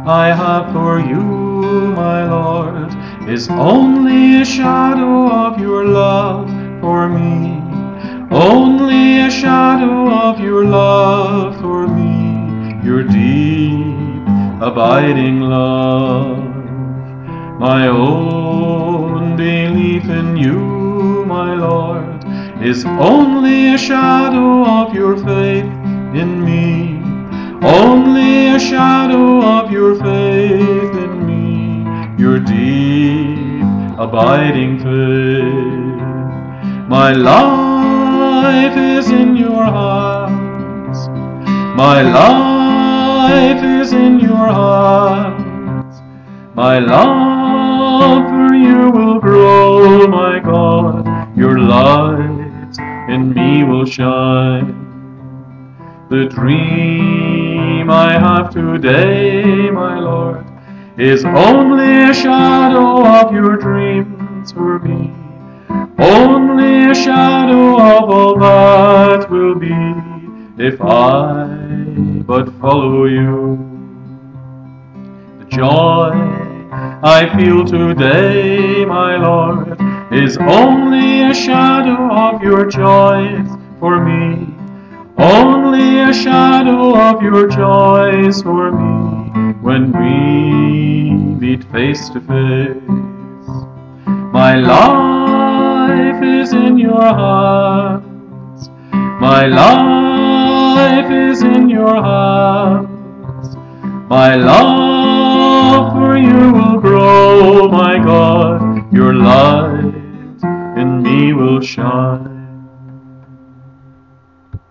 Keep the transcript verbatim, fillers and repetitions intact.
I have for you, my Lord, is only a shadow of your love for me. Only a shadow of your love for me, your deep, abiding love. My own belief in you, my Lord, is only a shadow of your faith in me. Only a shadow of your faith in me, your deep, abiding faith. My life is in your hands. My life is in your hands. My love for you will grow, my God. Your light in me will shine. The dream I have today, my Lord, is only a shadow of your dreams for me. Only a shadow of all that will be if I but follow you. The joy I feel today, my Lord, is only a shadow of your joys for me. Only a shadow of your joys for me when we meet face to face. My life is in your hands. My life is in your hands. My love for you will grow, my God. Your light in me will shine.